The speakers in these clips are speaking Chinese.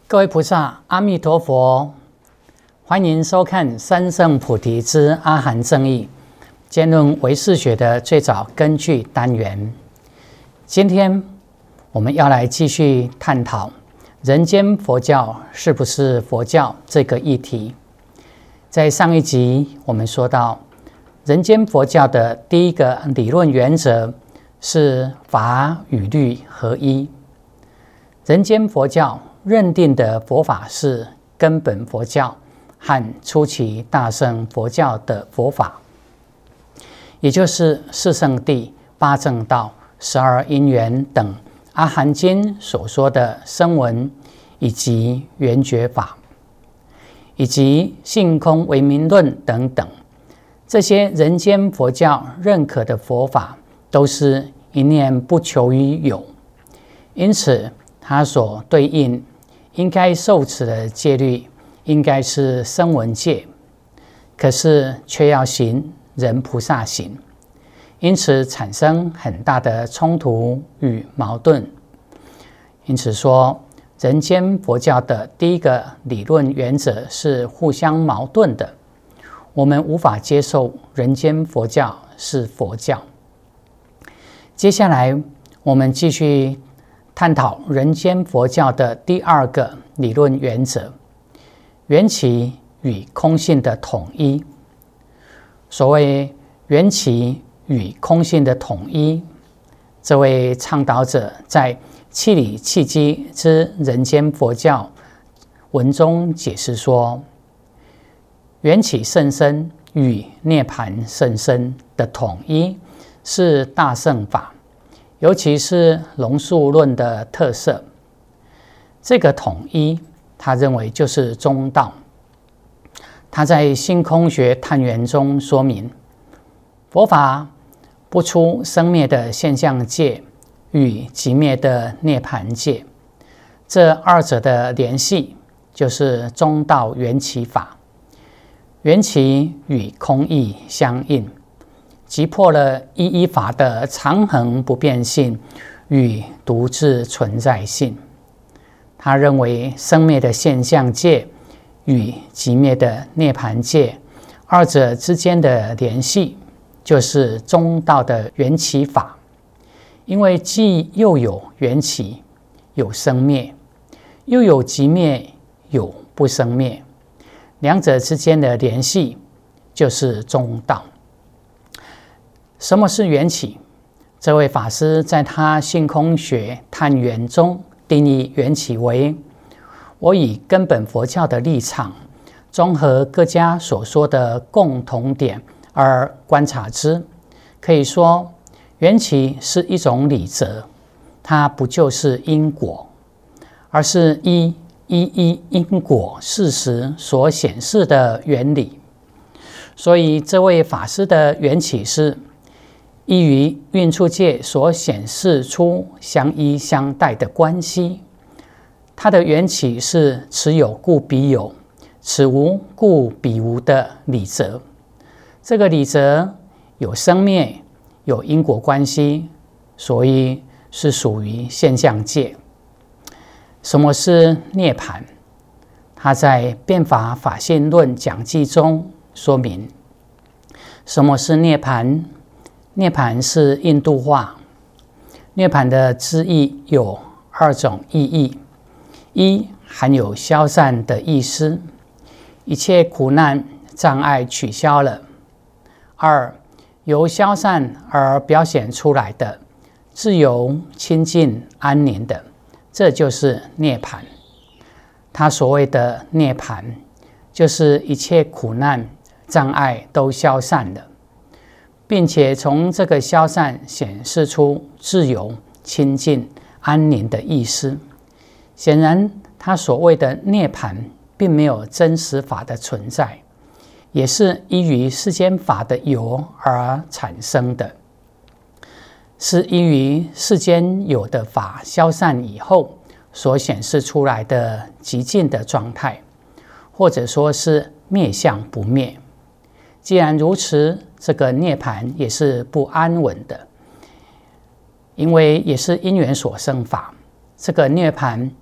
各位菩萨，阿弥陀佛！欢迎收看《三圣菩提之阿含正义》兼论唯识学的最早根据单元。今天我们要来继续探讨人间佛教是不是佛教这个议题。在上一集我们说到，人间佛教的第一个理论原则是法与律合一。人间佛教认定的佛法是根本佛教和初期大乘佛教的佛法，也就是四圣谛、八正道、12因缘等阿含经所说的声闻以及缘觉法，以及性空唯名论等等。这些人间佛教认可的佛法都是一念不求于有，因此它所对应应该受持的戒律应该是声闻戒，可是却要行人菩萨行，因此产生很大的冲突与矛盾。因此说，人间佛教的第一个理论原则是互相矛盾的，我们无法接受人间佛教是佛教。接下来我们继续探讨人间佛教的第二个理论原则，缘起与空性的统一。所谓缘起与空性的统一，这位倡导者在《契理契机之人间佛教》文中解释说，缘起甚深与涅槃甚深的统一是大乘法，尤其是龙树论的特色。这个统一他认为就是中道。他在性空学探源中说明，佛法不出生灭的现象界与寂灭的涅槃界，这二者的联系就是中道缘起法。缘起与空义相应，击破了一一法的常恒不变性与独自存在性。他认为生灭的现象界与寂灭的涅槃界二者之间的联系就是中道的缘起法，因为既又有缘起，有生灭，又有寂灭，有不生灭，两者之间的联系就是中道。什么是缘起？这位法师在他性空学探源中定义缘起为：我以根本佛教的立场，综合各家所说的共同点而观察之，可以说缘起是一种理则，它不就是因果，而是依因果事实所显示的原理。所以这位法师的缘起是依于运处界所显示出相依相待的关系，它的缘起是此有故彼有，此无故彼无的理则。这个理则有生灭，有因果关系，所以是属于现象界。什么是涅槃？他在《变法法性论讲记》中说明，什么是涅槃？涅槃是印度话。涅槃的字义有二种意义：一，含有消散的意思，一切苦难障碍取消了；二，由消散而表现出来的自由、清净、安宁的，这就是涅槃。他所谓的涅槃，就是一切苦难障碍都消散了，并且从这个消散显示出自由、清净、安宁的意思。显然他所谓的涅槃并没有真实法的存在，也是依于世间法的有而产生的，是依于世间有的法消散以后所显示出来的极尽的状态，或者说是灭相不灭。既然如此，这个涅槃也是不安稳的，因为也是因缘所生法。这个涅槃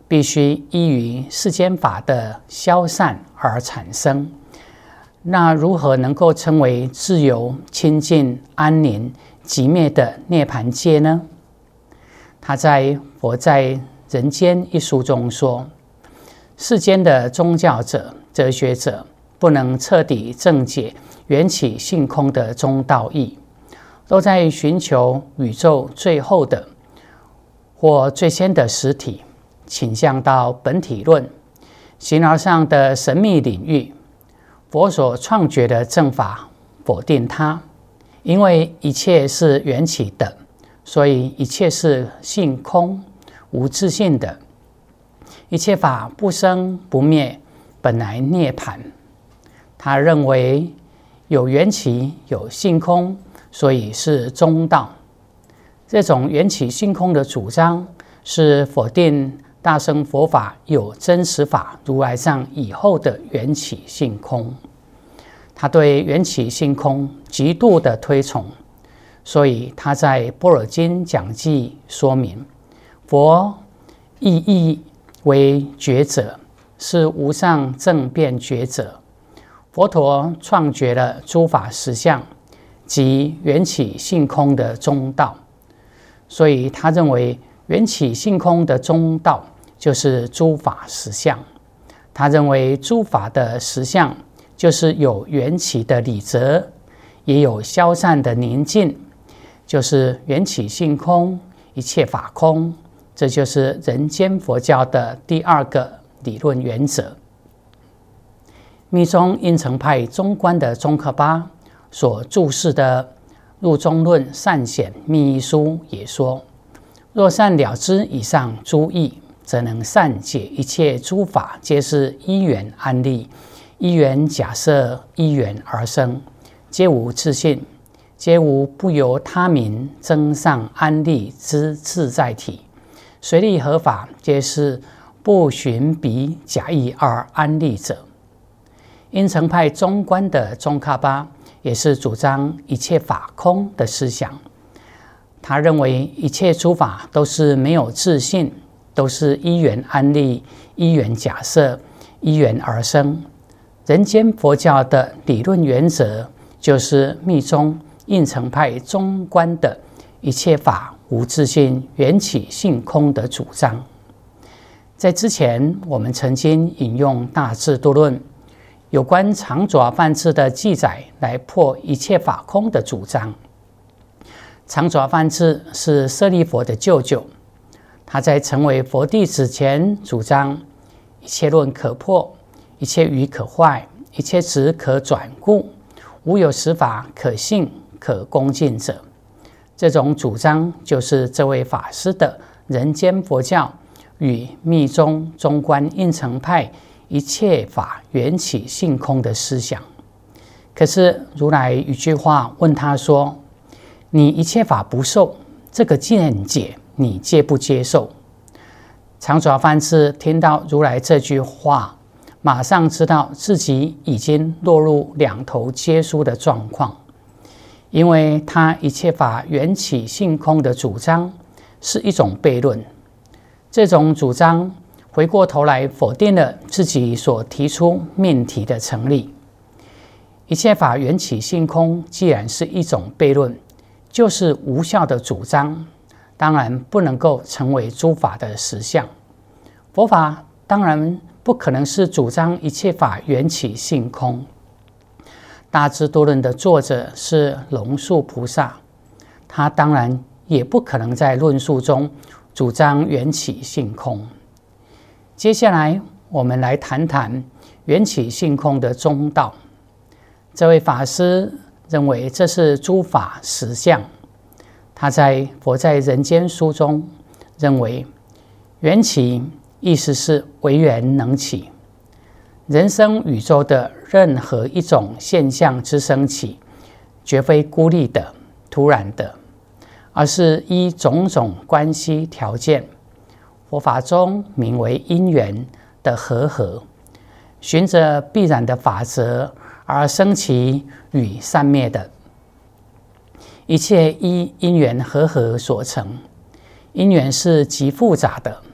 必须依于世间法的消散而产生。那如何能够称为自由、清净、安宁、寂灭的涅槃界呢？他在《佛在人间》一书中说，世间的宗教者、哲学者不能彻底正解缘起性空的中道义，都在寻求宇宙最后的或最先的实体，倾向到本体论、形而上的神秘领域。佛所创觉的正法否定它，因为一切是缘起的，所以一切是性空无自性的，一切法不生不灭，本来涅槃。他认为有缘起有性空，所以是中道。这种缘起性空的主张是否定大乘佛法有真实法如来藏以后的缘起性空。他对缘起性空极度的推崇，所以他在《般若经讲记》说明，佛意义为觉者，是无上正遍觉者。佛陀创觉了诸法实相及缘起性空的中道，所以他认为缘起性空的中道就是诸法实相。他认为诸法的实相就是有缘起的理则，也有消散的宁静，就是缘起性空，一切法空。这就是人间佛教的第二个理论原则。密宗应成派中观的宗喀巴所注释的《入中论善显密一书》也说，若善了知以上诸义，则能善解一切诸法皆是依缘安立，依缘假设，依缘而生，皆无自性，皆无不由他名增上安立之自在体，随力合法，皆是不寻彼假意而安立者。因成派中观的宗喀巴也是主张一切法空的思想。他认为一切诸法都是没有自性，都是依缘安立，依缘假设，依缘而生。人间佛教的理论原则就是密宗应成派中观的一切法无自性，缘起性空的主张。在之前我们曾经引用大智度论有关长爪梵志的记载来破一切法空的主张。长爪梵志是舍利佛的舅舅，他在成为佛弟子前主张一切论可破，一切语可坏，一切执可转故，无有实法可信可恭敬者。这种主张就是这位法师的人间佛教与密宗中观应成派一切法缘起性空的思想。可是如来一句话问他说，你一切法不受，这个见解你接不接受？长爪梵志听到如来这句话，马上知道自己已经落入两头皆输的状况，因为他一切法缘起性空的主张是一种悖论。这种主张回过头来否定了自己所提出命题的成立。一切法缘起性空既然是一种悖论，就是无效的主张，当然不能够成为诸法的实相。佛法当然不可能是主张一切法缘起性空。大智度论的作者是龙树菩萨，他当然也不可能在论述中主张缘起性空。接下来我们来谈谈缘起性空的中道。这位法师认为这是诸法实相。他在《佛在人间》书中认为，缘起意思是唯缘能起。人生宇宙的任何一种现象之升起，绝非孤立的、突然的，而是依种种关系条件，佛法中名为因缘的和合，循着必然的法则而生起与散灭的。一切依因缘和合所成，因缘是极复杂的，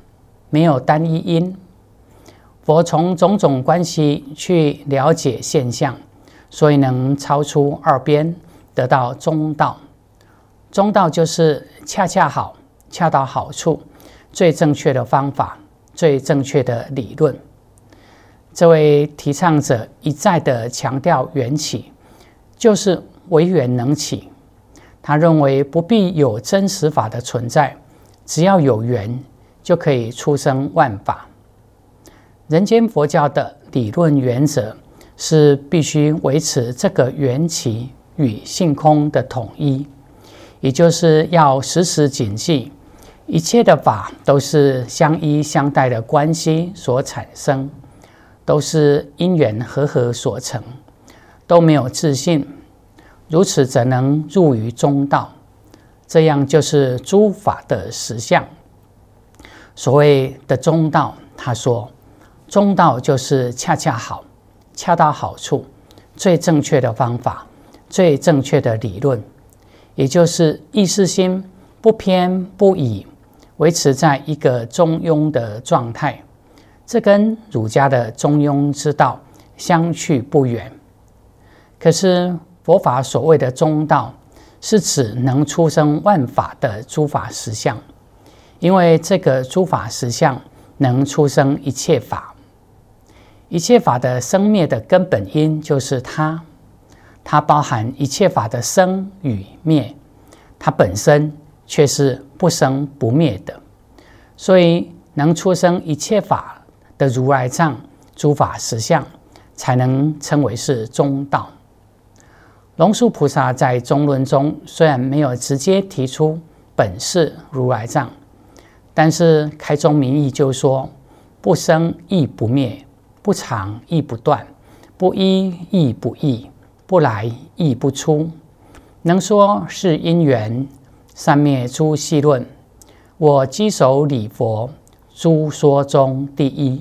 没有单一因。佛从种种关系去了解现象，所以能超出二边，得到中道。中道就是恰恰好、恰到好处，最正确的方法，最正确的理论。这位提倡者一再的强调缘起，就是唯缘能起。他认为不必有真实法的存在，只要有缘，就可以出生万法。人间佛教的理论原则是必须维持这个缘起与性空的统一，也就是要时时谨记，一切的法都是相依相待的关系所产生，都是因缘和合所成，都没有自性，如此怎能入于中道？这样就是诸法的实相。所谓的中道，他说中道就是恰恰好、恰到好处，最正确的方法，最正确的理论，也就是意识心不偏不倚，维持在一个中庸的状态。这跟儒家的中庸之道相去不远。可是佛法所谓的中道，是指能出生万法的诸法实相，因为这个诸法实相能出生一切法。一切法的生灭的根本因就是它，它包含一切法的生与灭，它本身却是不生不灭的，所以能出生一切法的如来藏诸法实相，才能称为是中道。龙树菩萨在中论中虽然没有直接提出本是如来藏，但是开宗明义就说：不生亦不灭，不常亦不断，不依亦不异，不来亦不出。能说是因缘，三灭诸细论，我稽首礼佛，诸说中第一。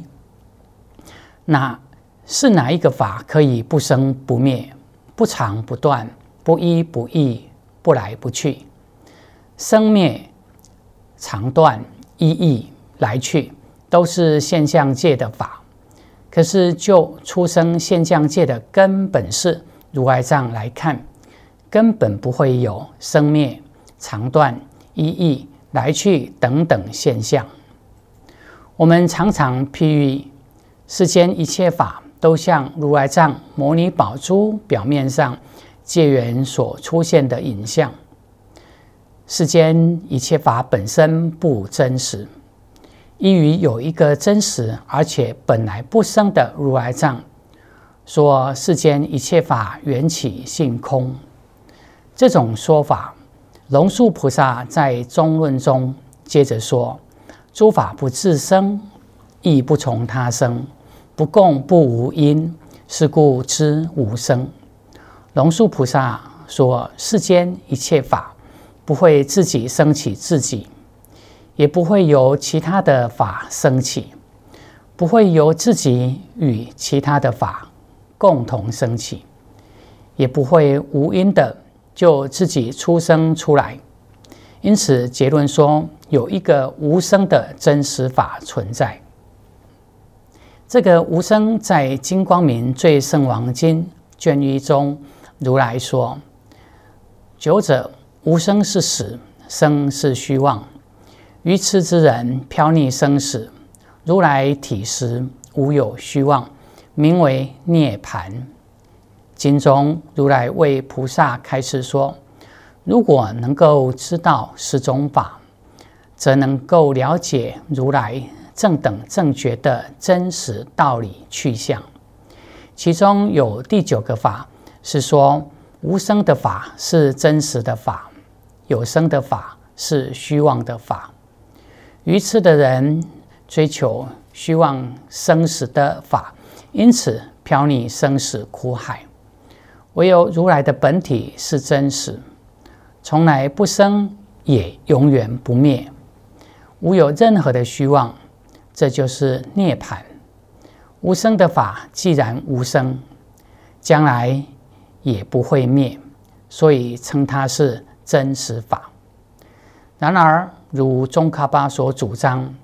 是哪一个法可以不生不灭，不常不断，不依不异，不来不去？生灭、常断、依异、来去，都是现象界的法。可是就出生现象界的根本是如来藏来看，根本不会有生灭、常断、依异、来去等等现象。我们常常譬喻世间一切法都像如来藏摩尼宝珠表面上借缘所出现的影像。世间一切法本身不真实，依于有一个真实而且本来不生的如来藏，说世间一切法缘起性空。这种说法，龙树菩萨在中论中接着说：诸法不自生，亦不从他生，不共不无因，是故知无生。龙树菩萨说，世间一切法不会自己生起自己，也不会由其他的法生起，不会由自己与其他的法共同生起，也不会无因的就自己出生出来。因此结论说，有一个无生的真实法存在。这个无生在金光明最胜王经卷1中，如来说：久者无生是实，生是虚妄。愚痴之人飘溺生死，如来体实无有虚妄，名为涅槃。经中如来为菩萨开示说，如果能够知道十种法，则能够了解如来正等正觉的真实道理去向。其中有第9个法是说，无生的法是真实的法，有生的法是虚妄的法。愚痴的人追求虚妄生死的法，因此飘溺生死苦海。唯有如来的本体是真实，从来不生，也永远不灭，无有任何的虚妄，这就是涅槃。无生的法既然无生，将来也不会灭，所以称它是真实法。然而如宗喀巴所主张，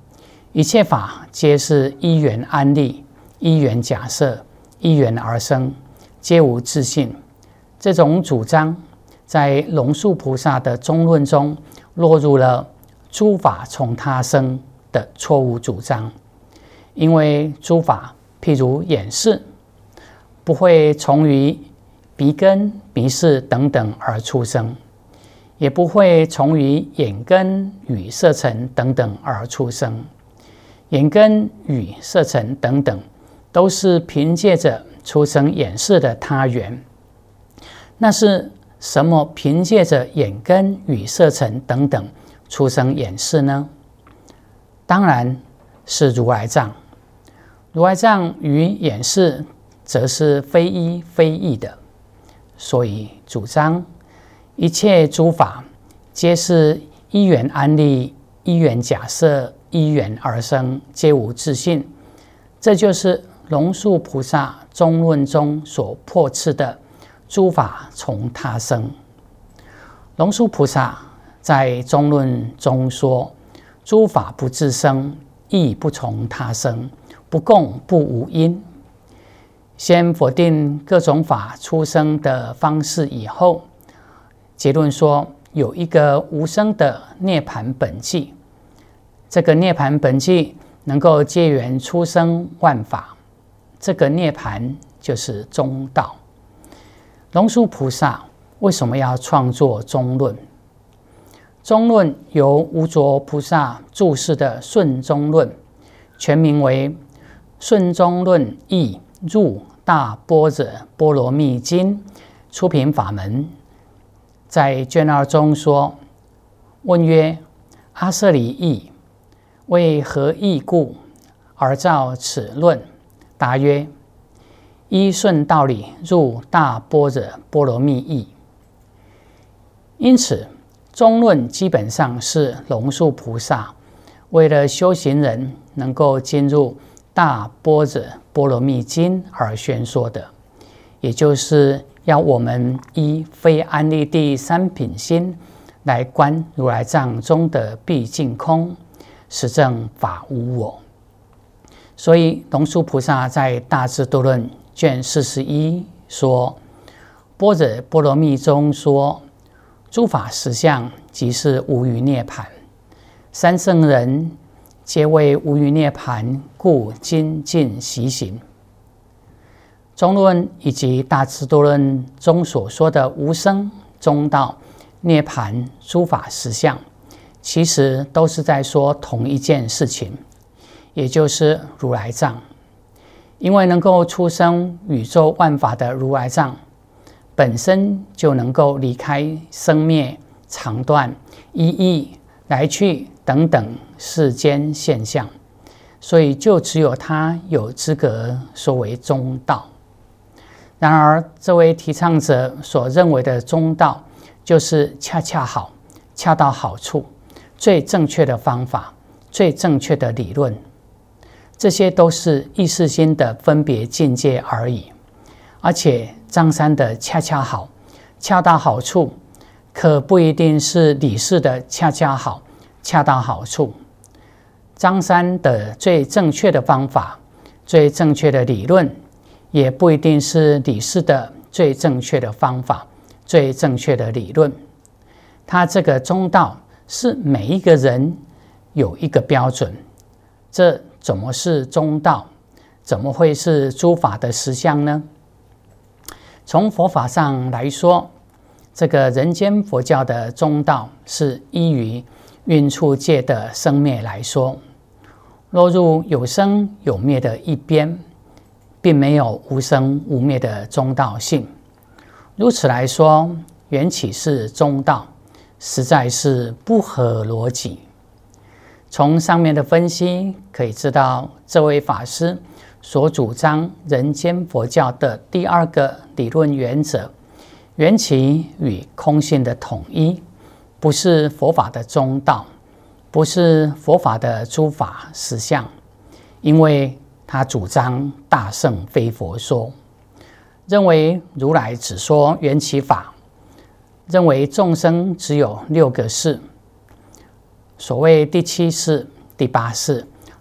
一切法皆是依缘安立，依缘假设，依缘而生，皆无自性。这种主张在龙树菩萨的中论中落入了诸法从他生的错误主张。因为诸法譬如眼识，不会从于鼻根、鼻识等等而出生，也不会从于眼根与色尘等等而出生。眼根与色尘等等都是凭借着出生眼识的他缘。那是什么凭借着眼根与色尘等等出生眼识呢？当然是如来藏。如来藏与眼识则是非一非异的，所以主张一切诸法皆是依缘安立，依缘假设，依缘而生，皆无自性。这就是龙树菩萨中论中所破斥的诸法从他生。龙树菩萨在中论中说，诸法不自生，亦不从他生，不共不无因。先否定各种法出生的方式以后，结论说有一个无生的涅槃本际，这个涅槃本际能够借缘出生万法，这个涅槃就是中道。龙树菩萨为什么要创作中论？中论由无着菩萨注释的顺中论，全名为顺中论译入大般若波罗蜜经出品法门。在卷2中说，问曰：阿舍离意，为何义故而造此论？答曰：依顺道理入大般若波罗蜜意。因此中论基本上是龙树菩萨为了修行人能够进入大般若波罗蜜经而宣说的，也就是要我们依非安立第三品心来观如来藏中的毕竟空，实证法无我。所以龙树菩萨在大智度论卷41说，般若波罗蜜中说，诸法实相即是无余涅槃，三圣人皆为无余涅槃，故精进习行。中论以及大智度论中所说的无生、中道、涅槃、诸法实相，其实都是在说同一件事情，也就是如来藏。因为能够出生宇宙万法的如来藏，本身就能够离开生灭、长短、一异、来去等等世间现象，所以就只有他有资格说为中道。然而这位提倡者所认为的中道，就是恰恰好、恰到好处、最正确的方法、最正确的理论，这些都是意识心的分别境界而已。而且张三的恰恰好、恰到好处，可不一定是理事的恰恰好、恰到好处。张三的最正确的方法、最正确的理论，也不一定是理事的最正确的方法、最正确的理论。他这个中道是每一个人有一个标准，这怎么是中道？怎么会是诸法的实相呢？从佛法上来说，这个人间佛教的中道是依于蕴处界的生灭来说，落入有生有灭的一边，并没有无生无灭的中道性。如此来说，缘起是中道，实在是不合逻辑。从上面的分析可以知道，这位法师所主张人间佛教的第二个理论原则，缘起与空性的统一，不是佛法的中道，不是佛法的诸法实相，因为他主张大乘非佛说，认为如来只说缘起法，认为众生只有6个识，所谓第7识、第8识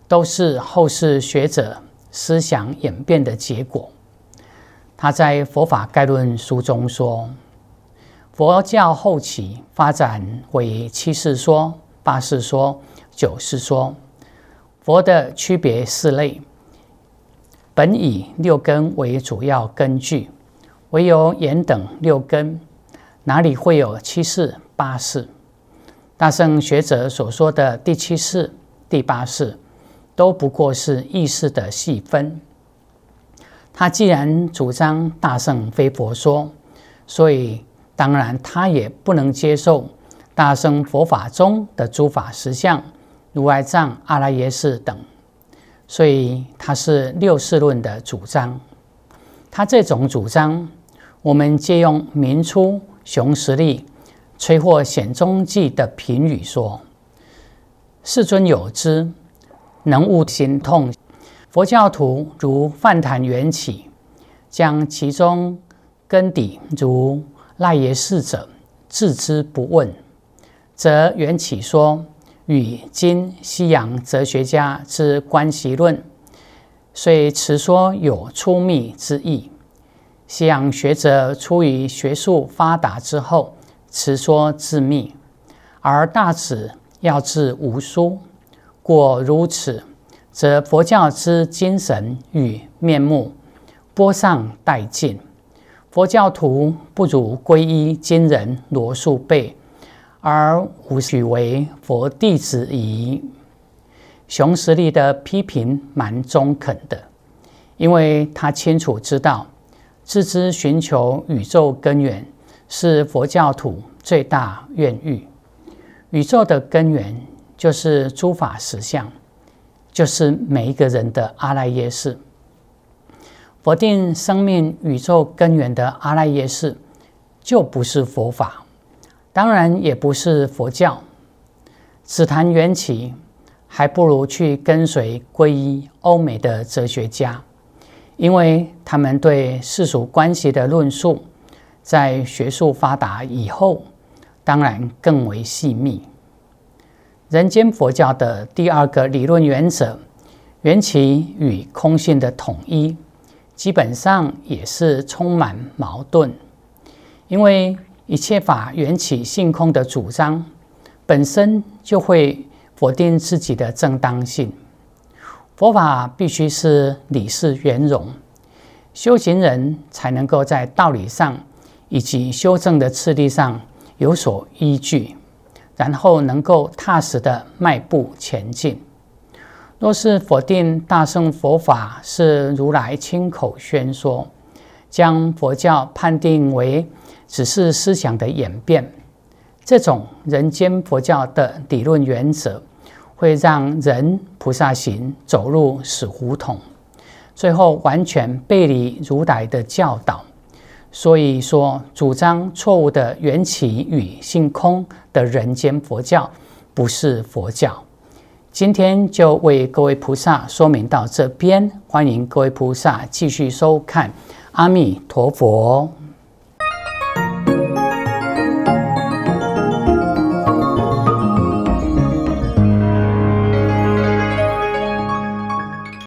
都是后世学者思想演变的结果。他在《佛法概论》书中说，佛教后期发展为七世说、八世说、九世说。佛的区别四类，本以六根为主要根据，唯有眼等六根，哪里会有七世、八世？大乘学者所说的第七世、第八世，都不过是意识的细分。他既然主张大乘非佛说，所以当然他也不能接受大乘佛法中的诸法实相、如来藏、阿赖耶识等，所以他是六世论的主张。他这种主张，我们借用明初熊十力《摧获显宗记》的评语说：世尊有知，能悟心痛。佛教徒如梵坛缘起，将其中根底如赖耶识者置之不问，则缘起说与今西洋哲学家之关系论，虽持说有出密之意，西洋学者出于学术发达之后，持说自密，而大旨要治无殊。果如此，则佛教之精神与面目播上殆尽。佛教徒不如皈依金人罗素贝，而无许为佛弟子矣。熊十力的批评蛮中肯的，因为他清楚知道，自知寻求宇宙根源是佛教徒最大愿欲。宇宙的根源就是诸法实相，就是每一个人的阿赖耶识。否定生命宇宙根源的阿赖耶识，就不是佛法，当然也不是佛教。只谈缘起，还不如去跟随皈依欧美的哲学家，因为他们对世俗关系的论述，在学术发达以后，当然更为细密。人间佛教的第二个理论原则，缘起与空性的统一，基本上也是充满矛盾，因为一切法缘起性空的主张，本身就会否定自己的正当性。佛法必须是理事圆融，修行人才能够在道理上以及修正的次第上有所依据，然后能够踏实的迈步前进。若是否定大乘佛法是如来亲口宣说，将佛教判定为只是思想的演变，这种人间佛教的理论原则，会让人菩萨行走入死胡同，最后完全背离如来的教导。所以说，主张错误的缘起与性空的人间佛教，不是佛教。今天就为各位菩萨说明到这边，欢迎各位菩萨继续收看。阿弥陀佛。